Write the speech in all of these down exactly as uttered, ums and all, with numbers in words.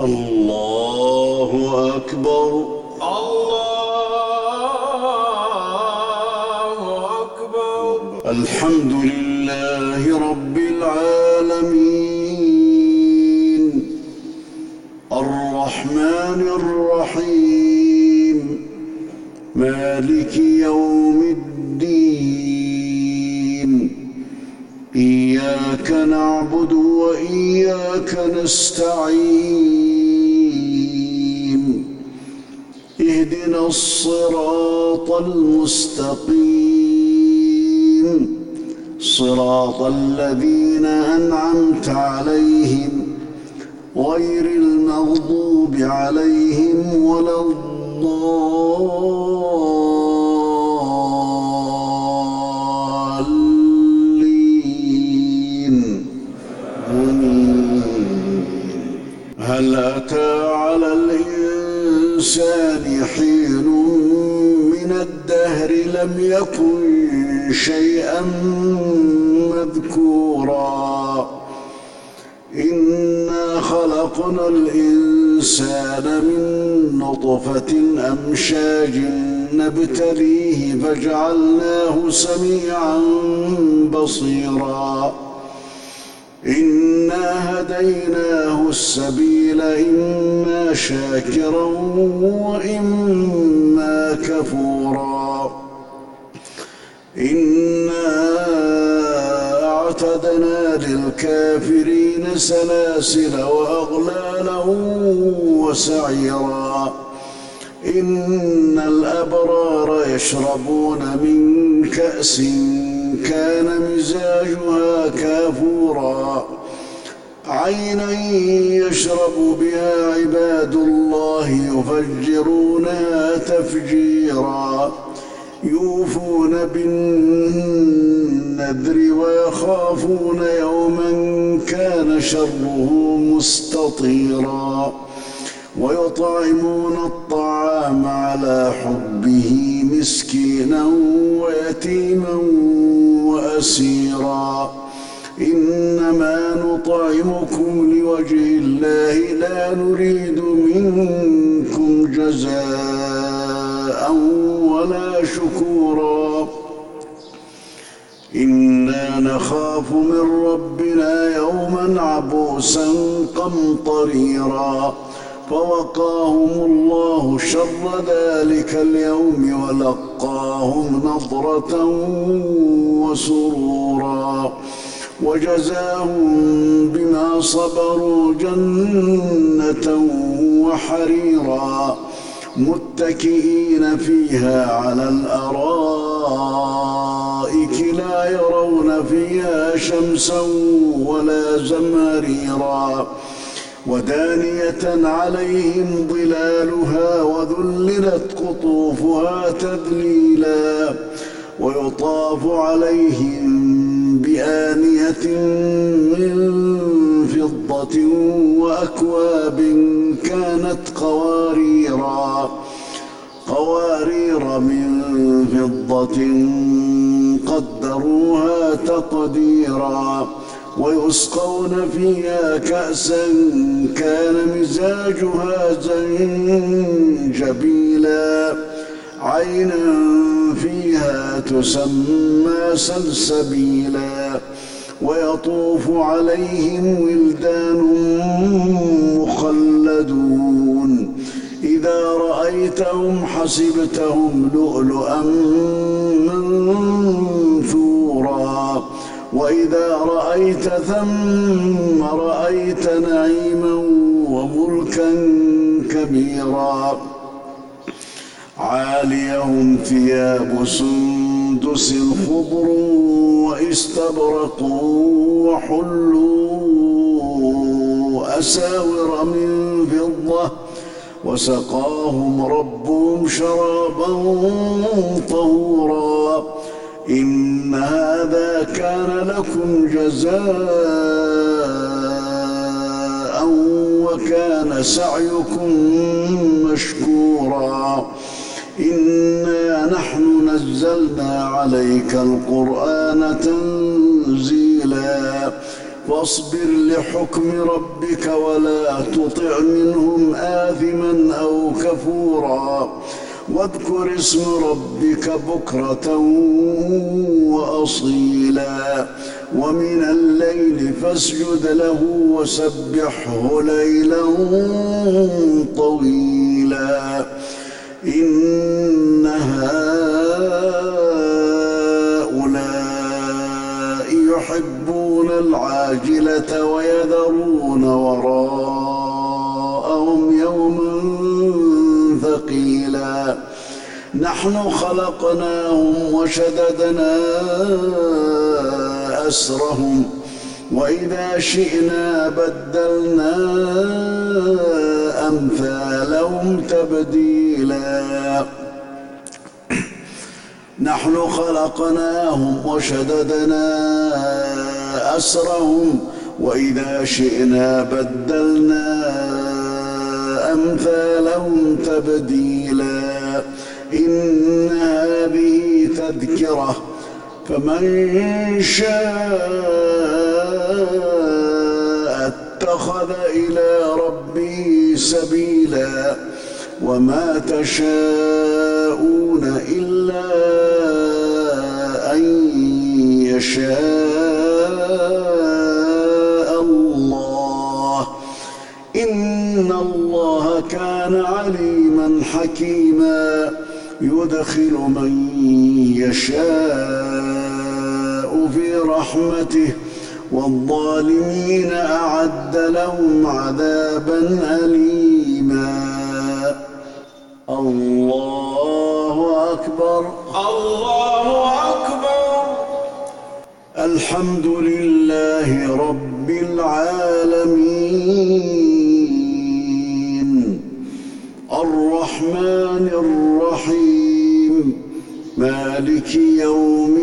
الله أكبر. الله أكبر. الحمد لله رب العالمين الرحمن الرحيم مالك يوم الدين إياك نعبد وإياك نستعين اهدنا الصراط المستقيم صراط الذين أنعمت عليهم غير المغضوب عليهم ولا الضالين. هل أتى على الإنسان حين من الدهر لم يكن شيئا مذكورا إنا خلقنا الإنسان من نطفة أمشاج نبتليه فجعلناه سميعا بصيرا إنا هديناه السبيل إما شاكرا وإما كفورا إنا أعتدنا للكافرين سلاسل وأغلالا وسعيرا إن الأبرار يشربون من كأس كان مزاجها كافورا عينا يشرب بها عباد الله يفجرونها تفجيرا يوفون بالنذر ويخافون يوما كان شره مستطيرا ويطعمون الطعام على حبه مسكينا ويتيما وأسيرا إنما نطعمكم لوجه الله لا نريد منكم جزاء ولا شكورا إنا نخاف من ربنا يوما عبوسا قمطريرا فوقاهم الله شر ذلك اليوم ولقاهم نضرة وسرورا وجزاهم بما صبروا جنة وحريرا متكئين فيها على الأرائك لا يرون فيها شمسا ولا زمهريرا ودانية عليهم ظلالها وذللت قطوفها تذليلا ويطاف عليهم بآنية من فضة وأكواب كانت قواريرا قوارير من فضة قدروها تقديرا ويسقون فيها كأسا كان مزاجها زنجبيلا عينا فيها تسمى سلسبيلا ويطوف عليهم ولدان مخلدون إذا رأيتهم حسبتهم لؤلؤا منثورا وإذا رأيت ثم رأيت نعيما وملكا كبيرا عاليهم ثياب سندس خضر واستبرق وحلوا أساور من فضة وسقاهم ربهم شرابا طهورا إن هذا كان لكم جزاء وكان سعيكم مشكورا إنا نحن نزلنا عليك القرآن تنزيلا فاصبر لحكم ربك ولا تطع منهم آثما أو كفورا واذكر اسم ربك بكرة وأصيلا ومن الليل فاسجد له وسبحه ليلا طويلا إن هؤلاء يحبون العاجلة ويذرون وراءهم يوما ثقيلا نحن خلقناهم وشددنا أسرهم وإذا شئنا بدلنا أمثالهم تبديلا نحن خلقناهم وشددنا أسرهم وإذا شئنا بدلنا أمثالهم تبديلا إن هذه تذكرة فمن شاء اتخذ إلى ربه سبيلا وما تشاءون إلا أن يشاء الله إن الله كان عليما حكيما يدخل من يشاء في رحمته والظالمين أعد لهم عذابا أليما الله أكبر الله أكبر. الحمد لله رب العالمين الرحمن الرحيم مالك يوم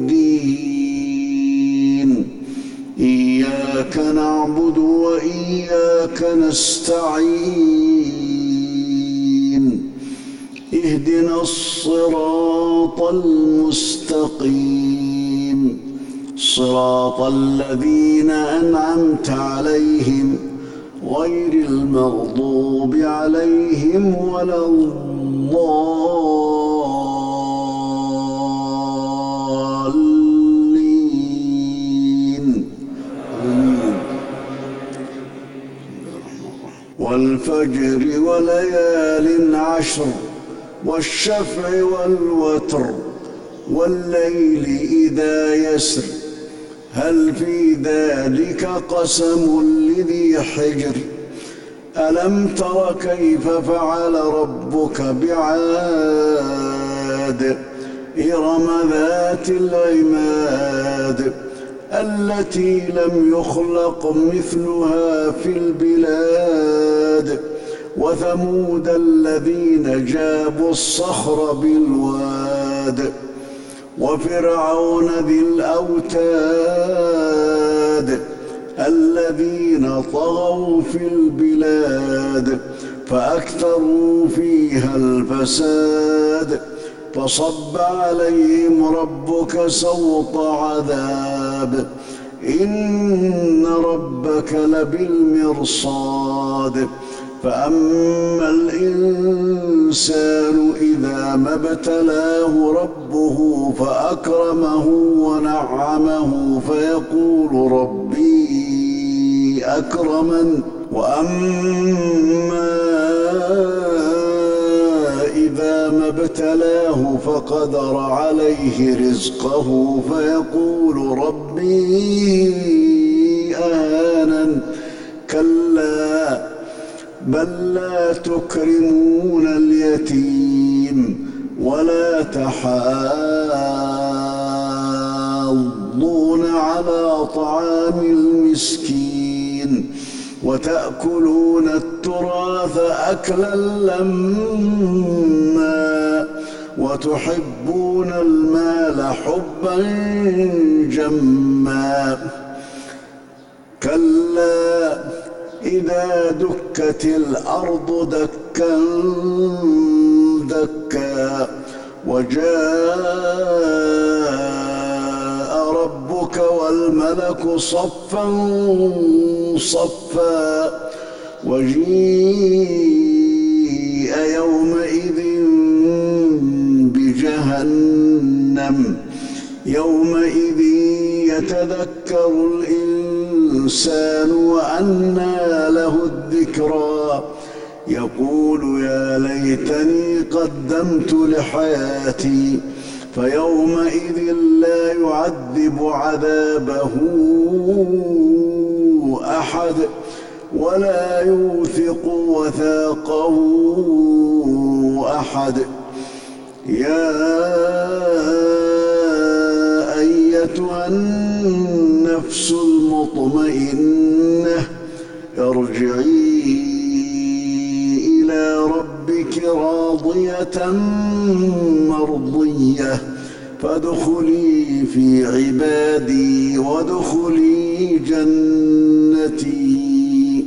الدين إياك نعبد وإياك نستعين اهدنا الصراط المستقيم صراط الذين أنعمت عليهم غير المغضوب عليهم ولا الضالين والفجر وليال عشر والشفع والوتر والليل إذا يسر هل في ذلك قسم لذي حجر ألم تر كيف فعل ربك بعاد إرم ذات العماد التي لم يخلق مثلها في البلاد وثمود الذين جابوا الصخر بالواد وفرعون ذي الأوتاد الذين طغوا في البلاد فأكثروا فيها الفساد فصب عليهم ربك سوط عذاب إن ربك لبالمرصاد فأما الإنسان إذا ما ابتلاه ربه فأكرمه ونعمه فيقول ربي أكرمن وأما إذا ما ابتلاه فقدر عليه رزقه فيقول ربي أهانن كلا بل لا تكرمون اليتيم ولا تحاضون على طعام المسكين وتأكلون التراث أكلا لما وتحبون المال حبا جما كلا إذا دكت الأرض دكا دكا وجاء ربك وربك والملك صفا صفا وجيء يومئذ بجهنم يومئذ يتذكر الإنسان وأنى له الذكرى يقول يا ليتني قدمت لحياتي فيومئذ لا يعذب عذابه أحد ولا يوثق وثاقه أحد. يا أيتها النفس المطمئنة ارجعي إلى ربك راضية مرضية فادخلي في عبادي وادخلي جنتي.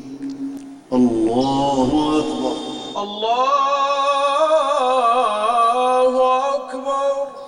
الله أكبر. الله أكبر.